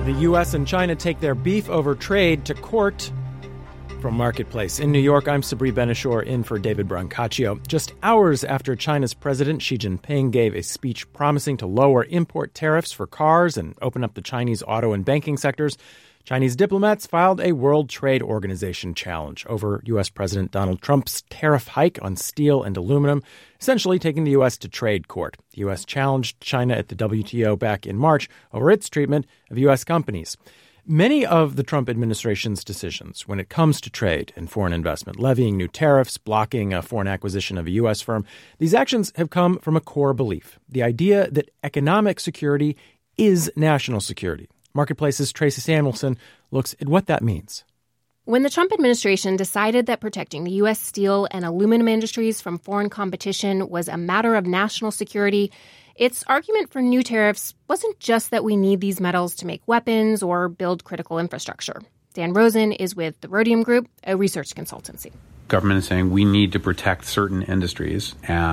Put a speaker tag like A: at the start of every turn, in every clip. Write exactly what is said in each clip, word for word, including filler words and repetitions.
A: The U S and China take their beef over trade to court. From Marketplace in New York, I'm Sabri Benishore in for David Brancaccio. Just hours after China's President Xi Jinping gave a speech promising to lower import tariffs for cars and open up the Chinese auto and banking sectors, Chinese diplomats filed a World Trade Organization challenge over U S. President Donald Trump's tariff hike on steel and aluminum, essentially taking the U S to trade court. The U S challenged China at the W T O back in March over its treatment of U S companies. Many of the Trump administration's decisions when it comes to trade and foreign investment, levying new tariffs, blocking a foreign acquisition of a U S firm, these actions have come from a core belief, the idea that economic security is national security. Marketplace's Tracy Samuelson looks at what that means.
B: When the Trump administration decided that protecting the U S steel and aluminum industries from foreign competition was a matter of national security, its argument for new tariffs wasn't just that we need these metals to make weapons or build critical infrastructure. Dan Rosen is with the Rhodium Group, a research consultancy.
C: Government is saying we need to protect certain industries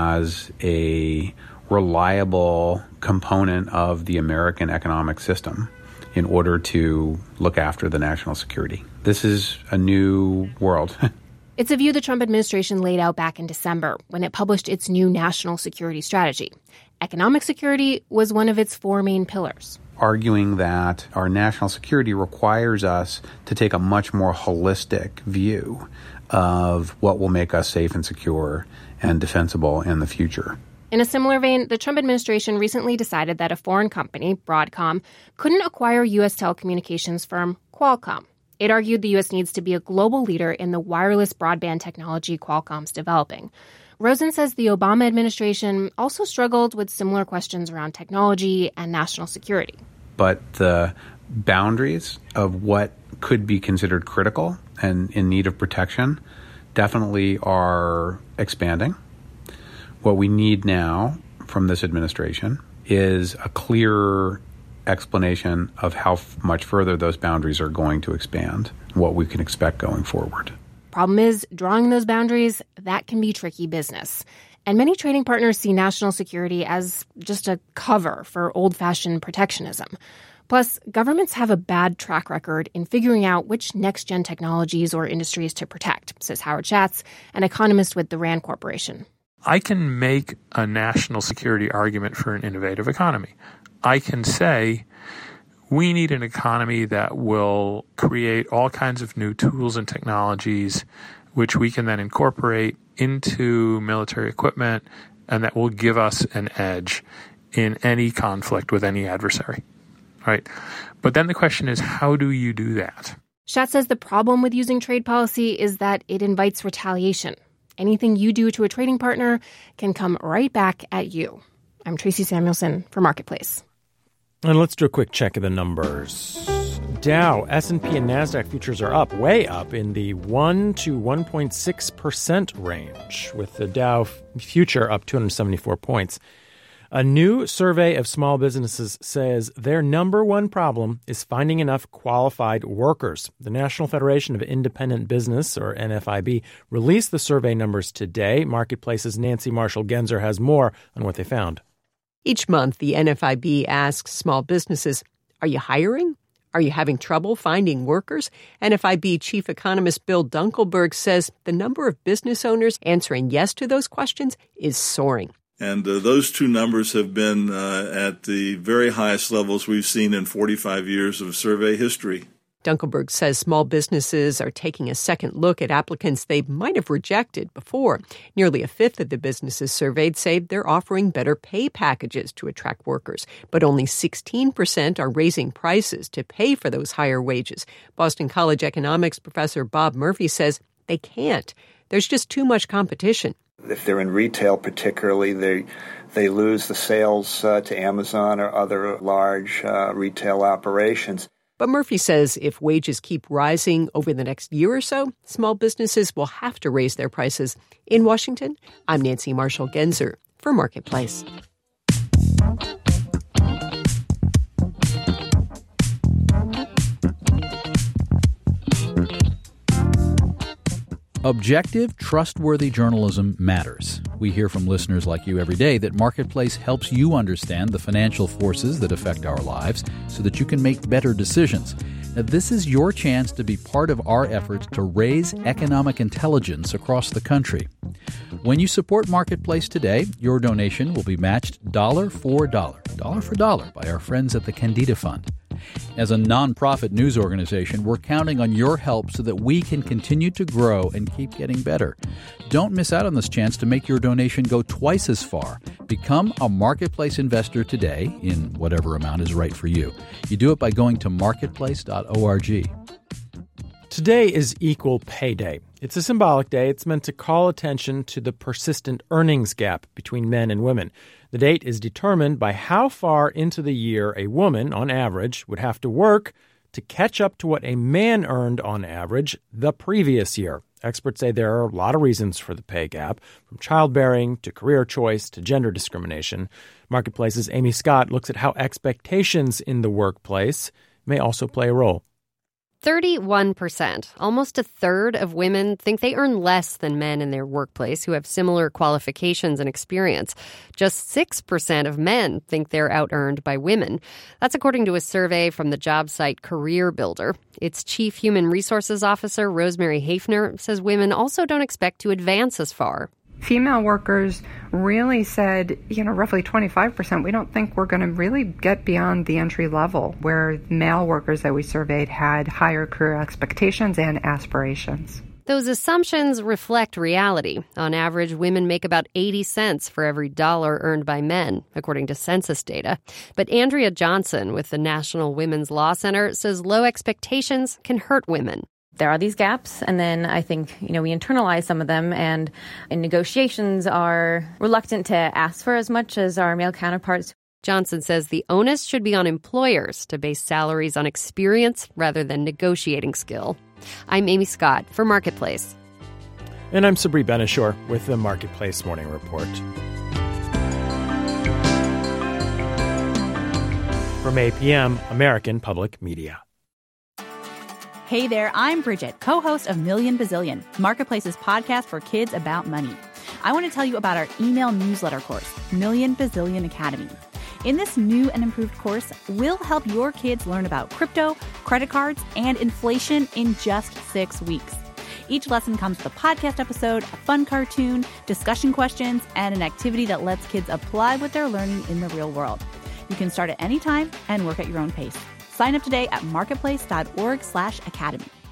C: as a reliable component of the American economic system in order to look after the national security. This is a new world.
B: It's a view the Trump administration laid out back in December when it published its new national security strategy. Economic security was one of its four main pillars.
C: Arguing that our national security requires us to take a much more holistic view of what will make us safe and secure and defensible in the future.
B: In a similar vein, the Trump administration recently decided that a foreign company, Broadcom, couldn't acquire U S telecommunications firm Qualcomm. It argued the U S needs to be a global leader in the wireless broadband technology Qualcomm's developing. Rosen says the Obama administration also struggled with similar questions around technology and national security.
C: But the boundaries of what could be considered critical and in need of protection definitely are expanding. What we need now from this administration is a clear explanation of how f- much further those boundaries are going to expand, what we can expect going forward.
B: Problem is, drawing those boundaries, that can be tricky business. And many trading partners see national security as just a cover for old-fashioned protectionism. Plus, governments have a bad track record in figuring out which next-gen technologies or industries to protect, says Howard Schatz, an economist with the RAND Corporation.
D: I can make a national security argument for an innovative economy. I can say we need an economy that will create all kinds of new tools and technologies which we can then incorporate into military equipment and that will give us an edge in any conflict with any adversary, right? But then the question is, how do you do that?
B: Schatz says the problem with using trade policy is that it invites retaliation. Anything you do to a trading partner can come right back at you. I'm Tracy Samuelson for Marketplace.
A: And let's do a quick check of the numbers. Dow, S and P, and NASDAQ futures are up, way up in the one to one point six percent range, with the Dow future up two hundred seventy-four points. A new survey of small businesses says their number one problem is finding enough qualified workers. The National Federation of Independent Business, or N F I B, released the survey numbers today. Marketplace's Nancy Marshall-Genzer has more on what they found.
E: Each month, the N F I B asks small businesses, are you hiring? Are you having trouble finding workers? N F I B Chief Economist Bill Dunkelberg says the number of business owners answering yes to those questions is soaring.
F: And uh, those two numbers have been uh, at the very highest levels we've seen in forty-five years of survey history.
E: Dunkelberg says small businesses are taking a second look at applicants they might have rejected before. Nearly a fifth of the businesses surveyed say they're offering better pay packages to attract workers, but only sixteen percent are raising prices to pay for those higher wages. Boston College economics professor Bob Murphy says they can't. There's just too much competition.
G: If they're in retail particularly, they they lose the sales uh, to Amazon or other large uh, retail operations.
E: But Murphy says if wages keep rising over the next year or so, small businesses will have to raise their prices. In Washington, I'm Nancy Marshall-Genzer for Marketplace.
H: Objective, trustworthy journalism matters. we hear from listeners like you every day that Marketplace helps you understand the financial forces that affect our lives so that you can make better decisions. Now, this is your chance to be part of our efforts to raise economic intelligence across the country. When you support Marketplace today, your donation will be matched dollar for dollar, dollar for dollar by our friends at the Candida Fund. As a nonprofit news organization, we're counting on your help so that we can continue to grow and keep getting better. Don't miss out on this chance to make your donation go twice as far. Become a Marketplace investor today in whatever amount is right for you. You do it by going to marketplace dot org.
A: Today is Equal Pay Day. It's a symbolic day. It's meant to call attention to the persistent earnings gap between men and women. The date is determined by how far into the year a woman, on average, would have to work to catch up to what a man earned on average the previous year. Experts say there are a lot of reasons for the pay gap, from childbearing to career choice to gender discrimination. Marketplace's Amy Scott looks at how expectations in the workplace may also play a role.
E: thirty-one percent, almost a third of women think they earn less than men in their workplace who have similar qualifications and experience. Just six percent of men think they're out-earned by women. That's according to a survey from the job site Career Builder. Its chief human resources officer, Rosemary Hafner, says women also don't expect to advance as far.
I: Female workers really said, you know, roughly twenty-five percent, we don't think we're going to really get beyond the entry level, where male workers that we surveyed had higher career expectations and aspirations.
E: Those assumptions reflect reality. On average, women make about eighty cents for every dollar earned by men, according to census data. But Andrea Johnson with the National Women's Law Center says low expectations can hurt women.
J: There are these gaps, and then I think, you know, we internalize some of them, and in negotiations are reluctant to ask for as much as our male counterparts.
E: Johnson says the onus should be on employers to base salaries on experience rather than negotiating skill. I'm Amy Scott for Marketplace.
A: And I'm Sabri Benishore with the Marketplace Morning Report. From A P M, American Public Media.
K: Hey there, I'm Bridget, co-host of Million Bazillion, Marketplace's podcast for kids about money. I want to tell you about our email newsletter course, Million Bazillion Academy. In this new and improved course, we'll help your kids learn about crypto, credit cards, and inflation in just six weeks. Each lesson comes with a podcast episode, a fun cartoon, discussion questions, and an activity that lets kids apply what they're learning in the real world. You can start at any time and work at your own pace. Sign up today at marketplace dot org slash academy.